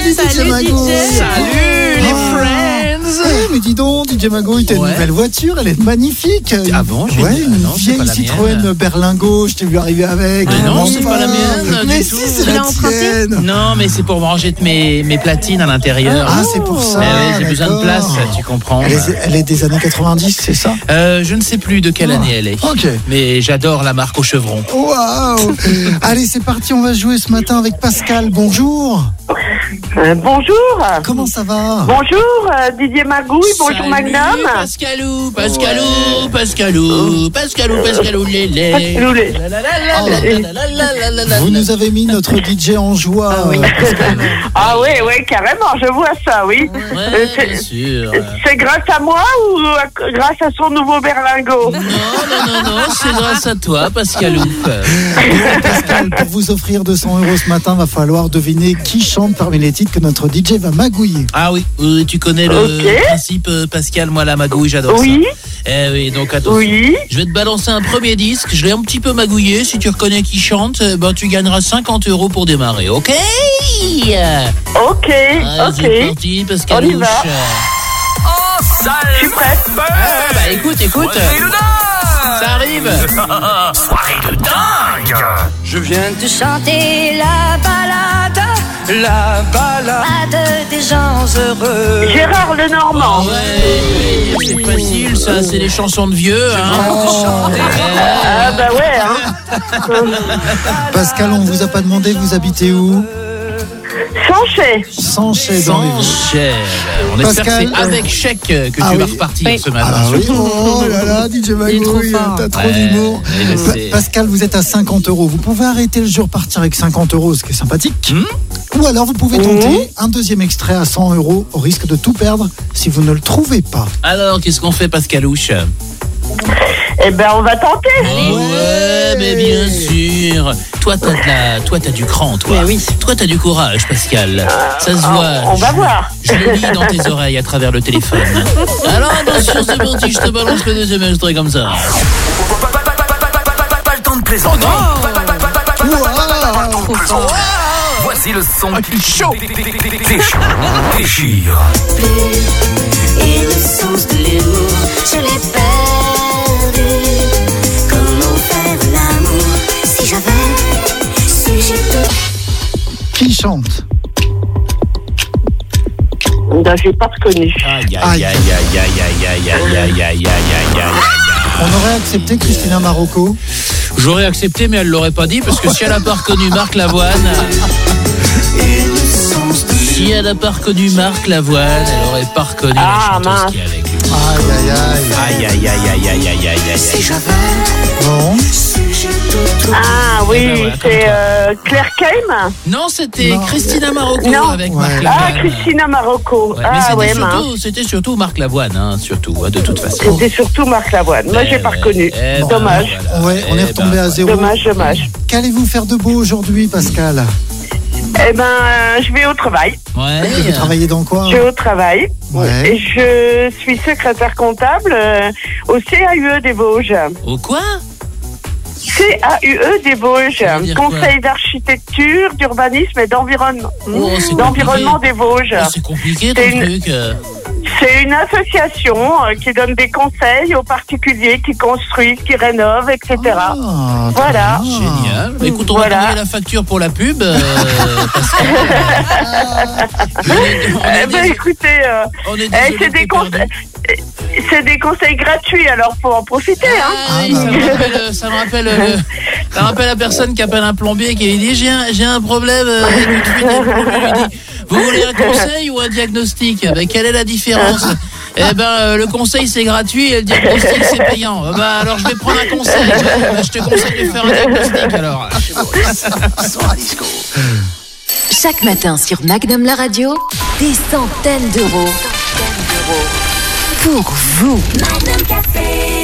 Salut DJ Magouille. Salut les friends. Mais dis donc, DJ Magouille, t'as une nouvelle voiture, elle est magnifique. Ah bon? Une vieille Citroën Berlingo, je t'ai vu arriver avec. Mais non, c'est pas la mienne. Mais si, c'est la tienne. Non, mais c'est pour ranger mes platines à l'intérieur. Ah, c'est pour ça. Ouais, j'ai besoin de place, tu comprends. Elle est des années 90, c'est ça? Je ne sais plus de quelle année elle est. Ok. Mais j'adore la marque au chevron. Waouh. Allez, c'est parti, on va jouer ce matin avec Pascal. Bonjour. Bonjour. Comment ça va? Bonjour Didier Magouille, bonjour Magnum. Pascalou, lélé. Vous nous avez mis notre DJ en joie. Pascal. Ah oui, carrément, je vois ça, oui. Ouais, bien sûr. C'est grâce à moi ou grâce à son nouveau berlingot? Non, c'est grâce à toi, Pascalou. Pascal, pour vous offrir 200 € ce matin, va falloir deviner qui chante parmi les titres que notre DJ va magouiller. Ah oui, tu connais le principe, Pascal, moi la magouille, j'adore ça. Oui, donc attention. Oui. Je vais te balancer un premier disque, je l'ai un petit peu magouillé. Si tu reconnais qui chante, tu gagneras 50 € pour démarrer, ok? Ok. C'est parti, Pascal. On y va. Je suis prête. Écoute. Ça arrive. Soirée de dingue. Je viens de chanter la balade des gens heureux. Gérard Lenormand. Ouais, c'est facile, ça, c'est les chansons de vieux. Ah bah ouais. Pascal, on vous a pas demandé, vous habitez où? Sanchez dans les Vosges. Sanchel. On espère que c'est avec chèque que tu vas repartir ce matin. Ah oui, oh là là, DJ Magouille, t'as trop d'humour. Pascal, vous êtes à 50 €. Vous pouvez arrêter le jeu, repartir avec 50 €, ce qui est sympathique. Ou alors vous pouvez tenter un deuxième extrait à 100 € au risque de tout perdre si vous ne le trouvez pas. Alors, qu'est-ce qu'on fait, Pascalouche? Eh ben, on va tenter. Ouais, mais bien sûr. Toi, t'as du cran, toi. Mais oui. Toi, t'as du courage, Pascal. Ça se voit. On va voir. Je le lis dans tes oreilles à travers le téléphone. Alors, attention, c'est parti, je te balance le deuxième extrait comme ça. Pas le temps de plaisanter. Voici le son chaud. Déchire. Et le sens de l'amour, je l'ai perdu. Comment faire l'amour si j'avais su j'ai tout. Qui chante? Ben, j'ai pas reconnu. Aïe. On aurait accepté Christina Marocco. J'aurais accepté, mais elle l'aurait pas dit, parce que si elle a pas reconnu Marc Lavoine... Si elle a pas reconnu Marc Lavoine, elle aurait pas reconnu la chanteuse qui est avec lui. Aïe. Si j'avais Bon. Ah oui, c'est Claire Kame. Non, c'était Christina Marocco avec Marc Lavoine. Ah, Christina Marocco. Ouais, mais c'était surtout Marc Lavoine, de toute façon. C'était surtout Marc Lavoine. Moi, j'ai pas reconnu. Dommage. Ouais, on est retombé à zéro. Dommage. Qu'allez-vous faire de beau aujourd'hui, Pascal? Eh ben, je vais au travail. Ouais. Vous travaillez dans quoi? Je vais au travail. Ouais. Et je suis secrétaire comptable au CAUE des Vosges. Au quoi? CAUE des Vosges. Conseil quoi? d'architecture, d'urbanisme et d'environnement. D'environnement des Vosges. C'est compliqué ton truc. C'est une association qui donne des conseils aux particuliers qui construisent, qui rénovent, etc. Voilà. Génial. Écoute, on va envoyer la facture pour la pub. Écoutez, c'est des conseils gratuits, alors faut en profiter. Ça me rappelle la personne qui appelle un plombier et qui lui dit j'ai un problème avec une fuite. Le plombier lui dit vous voulez un conseil ou un diagnostic? Quelle est la différence? Le conseil c'est gratuit et le diagnostic c'est payant. Alors je vais prendre un conseil. Je te conseille de faire un diagnostic alors. Chaque matin sur Magnum la radio, des centaines d'euros pour vous. Magnum Café.